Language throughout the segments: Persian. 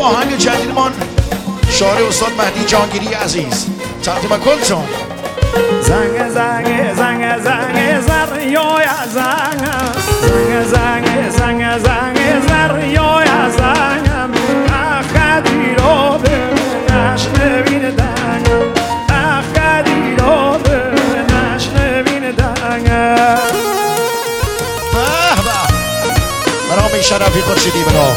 آهنگ جدیدمان شاعر استاد مهدی جانگیری عزیز تقدیم کلتون. زنگ زنگ زنگ زنگ زر یا زنگ زنگ زنگ زنگ زنگ زر یا زنگ اخدی رو به نشنوین دنگ اخدی رو به نشنوین دنگ. به به برام شرفی خورشیدی برا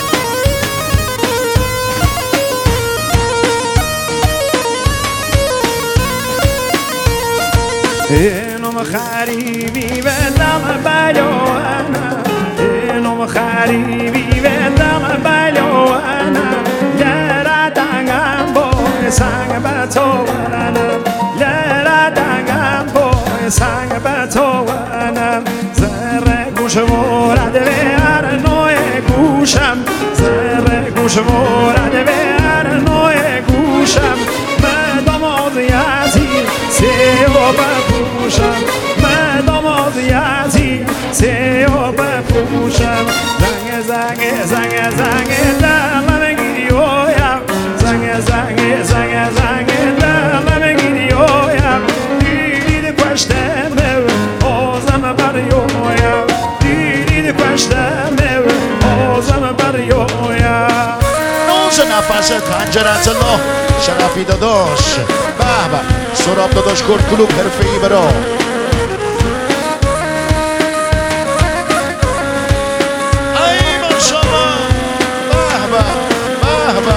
اینم خریبی به دم بلوانم اینم خریبی به دم بلوانم لره دنگم بای سنگ به تو ونم لره دنگم بای سنگ به تو ونم زره گوش مورد به هر نوع گوشم زره گوش مورد به هر نوع گوشم مدام یزید سیو بپوشم مدام یزید سیو بپوشم زنگ زنگ زنگ زنگ دلم گیری اویم زنگ زنگ زنگ زنگ دلم گیری اویم دیدید پشتم نو آزم بریویم دیدید پشتم نو آزم بریویم نوز نفس خنجرت الله شرفی داداش. به به سراب داداش کرد کلوب حرفه‌ای برا ای ماشاءالله. به به به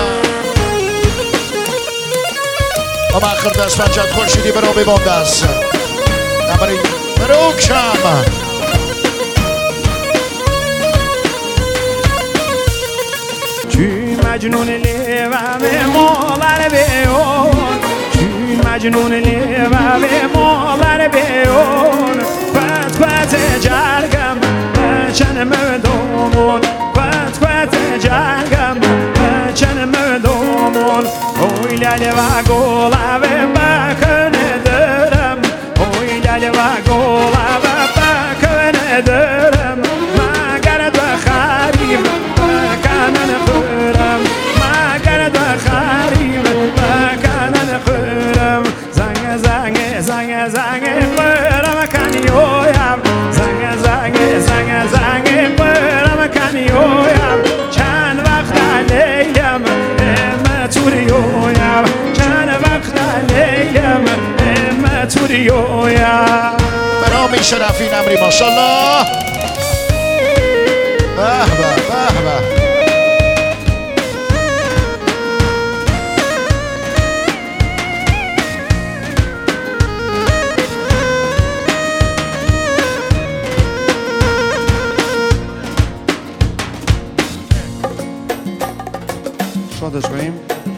به اما آخر دست پنجت خورشیدی برا ببام دست نبری برو کم چی مجنون لیوم مالر بیون چی مجنون لیوم مالر بیون پت پت جرگم بچن مدومون پت پت جرگم بچن مدومون اوی لاله و گلابه بکنه درم اوی لاله و گلابه بکنه درم مگر بخریم بکنن خورم مگر بخریم بکنن خورم زنگ زنگ زنگ زنگ خورم کنیویم زنگ زنگ زنگ زنگ خورم کنیویم چند وقت لیلم امتوریویم چند وقت لیلم امتوریویم برام شرفی نمری ماشاءالله. به به به به شادش کنیم.